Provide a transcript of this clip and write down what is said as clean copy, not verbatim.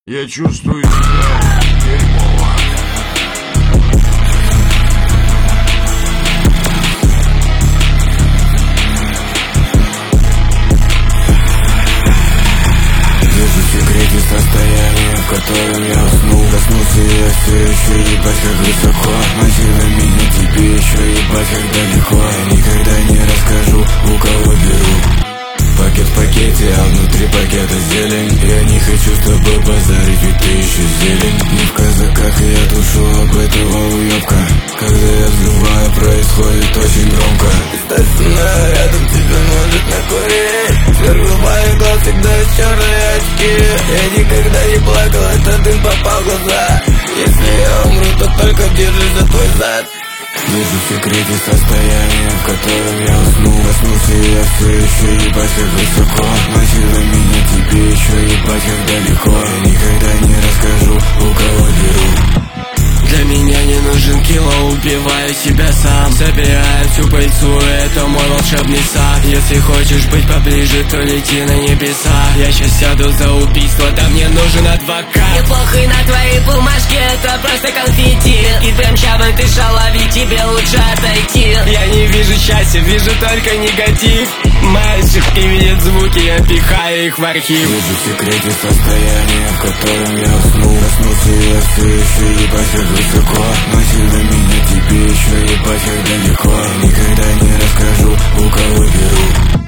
Я чувствую себя дерьмово. Вижу в секрете состояние, в котором я уснул. Проснулся и я все еще ебать как высоко. Мотивы меня тебе еще ебать как далеко. Я никогда не расскажу, у кого беру. Пакет в пакете, а внутри пакета зелень. Я не хочу с тобой базарить, ведь ты еще зелень. Не в казаках, и я тушу об этого уебка. Когда я взрываю, происходит очень громко. Представь со мной рядом, тебе может накурить. Сверху моих глаз всегда черные очки. Я никогда не плакал, это дым попал в глаза. Если я умру, то только держись за твой зад. Вижу в секрете состояние, в котором я уснул. Проснулся и я все еще ебать как высоко. Мотивы меня тебе еще ебать как далеко. Я никогда не расскажу, у кого беру. Для меня не нужен кило, убиваю себя сам. Собираю всю пыльцу, это мой волшебный сад. Если хочешь быть поближе, то лети на небеса. Я сейчас сяду за убийство, да мне нужен адвокат. Мне похуй на твои бумажки, это просто конфетти. И прям ща бы ты шалови, тебе лучше отойти. Я не вижу счастья, вижу только негатив. Мои ошибки видят звуки, я пихаю их в архив. Вижу в секрете состояние, в котором я уснул. Проснулся и я все еще ебать как высоко. Мотивы меня тебе еще ебать как далеко. Я никогда не расскажу, у кого беру.